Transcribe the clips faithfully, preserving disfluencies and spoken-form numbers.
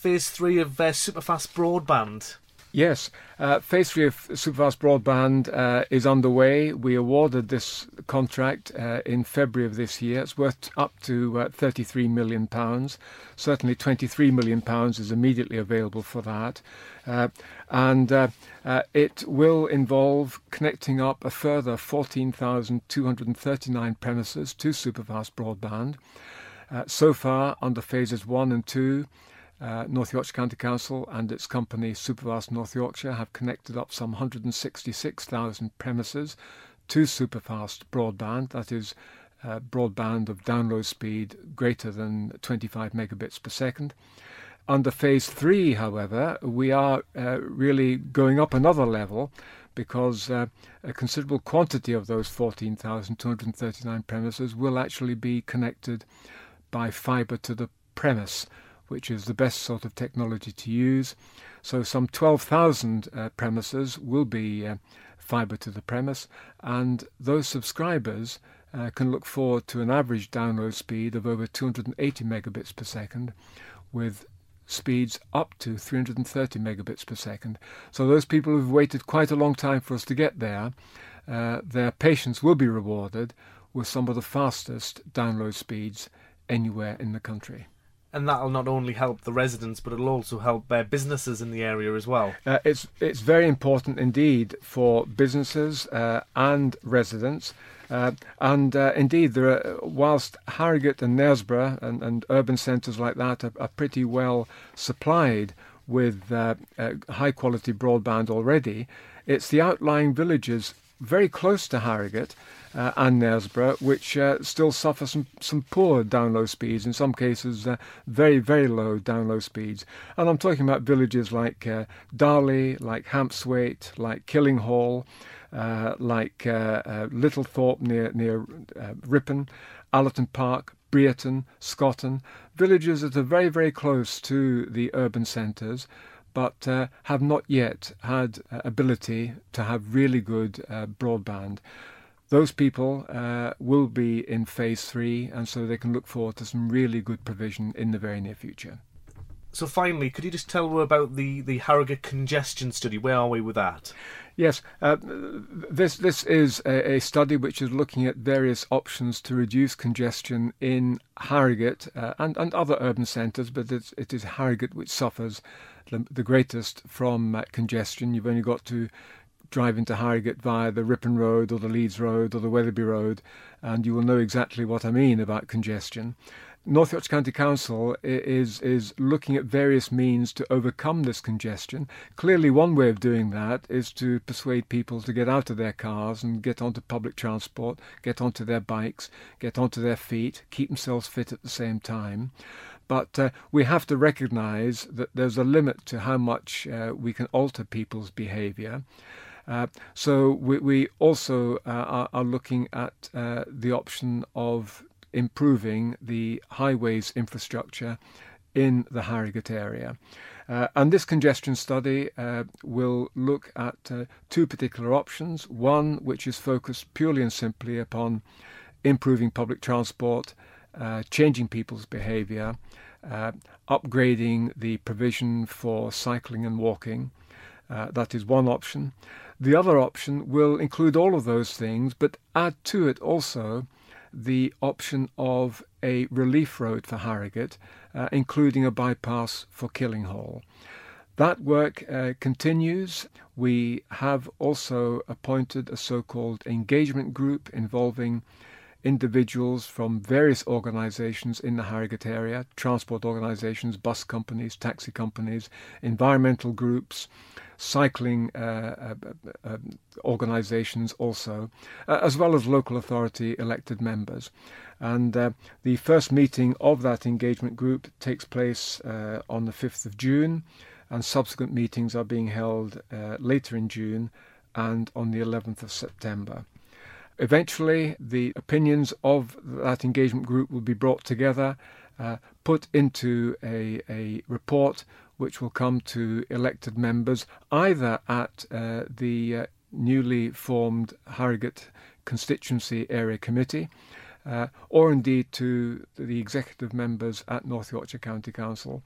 phase three of uh, superfast broadband? Yes, uh, phase three of superfast broadband uh, is underway. We awarded this contract uh, in February of this year. It's worth up to uh, thirty-three million pounds. Certainly twenty-three million pounds is immediately available for that. Uh, and uh, uh, it will involve connecting up a further fourteen thousand two hundred thirty-nine premises to superfast broadband. Uh, so far, under phases one and two, Uh, North Yorkshire County Council and its company Superfast North Yorkshire have connected up some one hundred sixty-six thousand premises to superfast broadband, that is uh, broadband of download speed greater than twenty-five megabits per second. Under phase three, however, we are uh, really going up another level, because uh, a considerable quantity of those fourteen thousand two hundred thirty-nine premises will actually be connected by fibre to the premise, which is the best sort of technology to use. So some twelve thousand uh, premises will be uh, fibre to the premise, and those subscribers uh, can look forward to an average download speed of over two hundred eighty megabits per second, with speeds up to three hundred thirty megabits per second. So those people who've waited quite a long time for us to get there, uh, their patience will be rewarded with some of the fastest download speeds anywhere in the country. And that'll not only help the residents, but it'll also help uh, businesses in the area as well. Uh, it's it's very important indeed for businesses uh, and residents. Uh, and uh, indeed, there are, whilst Harrogate and Knaresborough and, and urban centres like that are, are pretty well supplied with uh, uh, high-quality broadband already, it's the outlying villages very close to Harrogate uh, and Knaresborough which uh, still suffer some, some poor download speeds, in some cases uh, very, very low download speeds. And I'm talking about villages like uh, Darley, like Hampswaite, like Killinghall, uh, like uh, uh, Littlethorpe near, near uh, Ripon, Allerton Park, Brereton, Scotton, villages that are very, very close to the urban centres, but uh, have not yet had uh, ability to have really good uh, broadband. Those people uh, will be in phase three, and so they can look forward to some really good provision in the very near future. So finally, could you just tell me about the, the Harrogate congestion study? Where are we with that? Yes, uh, this this is a, a study which is looking at various options to reduce congestion in Harrogate uh, and, and other urban centres, but it's, it is Harrogate which suffers the, the greatest from uh, congestion. You've only got to drive into Harrogate via the Ripon Road or the Leeds Road or the Wetherby Road, and you will know exactly what I mean about congestion. North Yorkshire County Council is is looking at various means to overcome this congestion. Clearly, one way of doing that is to persuade people to get out of their cars and get onto public transport, get onto their bikes, get onto their feet, keep themselves fit at the same time. But uh, we have to recognise that there's a limit to how much uh, we can alter people's behaviour. Uh, so we, we also uh, are, are looking at uh, the option of improving the highways infrastructure in the Harrogate area. Uh, and this congestion study uh, will look at uh, two particular options. One which is focused purely and simply upon improving public transport, uh, changing people's behaviour, uh, upgrading the provision for cycling and walking. Uh, that is one option. The other option will include all of those things, but add to it also the option of a relief road for Harrogate, uh, including a bypass for Killinghall. That work uh, continues. We have also appointed a so-called engagement group involving individuals from various organisations in the Harrogate area, transport organisations, bus companies, taxi companies, environmental groups, cycling uh, uh, uh, organisations also, uh, as well as local authority elected members. And uh, the first meeting of that engagement group takes place uh, on the fifth of June, and subsequent meetings are being held uh, later in June and on the eleventh of September. Eventually, the opinions of that engagement group will be brought together, uh, put into a, a report which will come to elected members either at uh, the uh, newly formed Harrogate Constituency Area Committee uh, or indeed to the executive members at North Yorkshire County Council,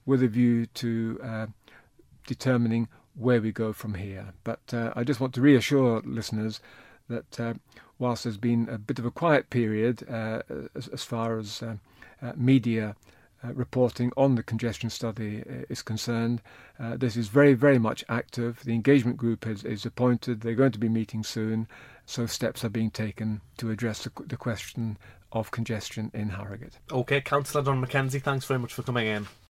with a view to uh, determining where we go from here. But uh, I just want to reassure listeners that uh, whilst there's been a bit of a quiet period uh, as, as far as uh, uh, media uh, reporting on the congestion study is concerned, uh, this is very, very much active. The engagement group is, is appointed. They're going to be meeting soon, so steps are being taken to address the, the question of congestion in Harrogate. OK, Councillor Don McKenzie, thanks very much for coming in.